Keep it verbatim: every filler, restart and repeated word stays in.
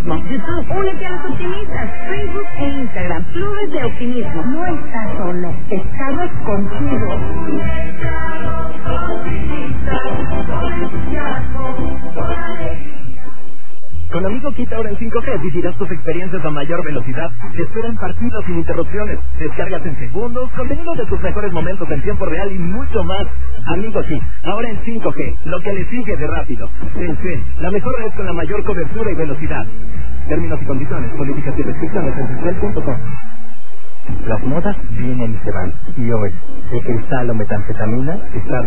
Optimismo. YouTube, únete a los optimistas. Facebook e Instagram, Clubes de Optimismo. No estás solo, estamos contigo. Con Amigo Kit ahora en cinco G vivirás tus experiencias a mayor velocidad. Te esperan partidos sin interrupciones, descargas en segundos, contenido de tus mejores momentos en tiempo real y mucho más. Amigo Kit, ahora en cinco G, lo que le sigue de rápido. Telcel, la mejor red con la mayor cobertura y velocidad. Términos y condiciones, políticas y restricciones en telcel punto com. Las modas vienen y se van, y hoy el cristal o metanfetamina está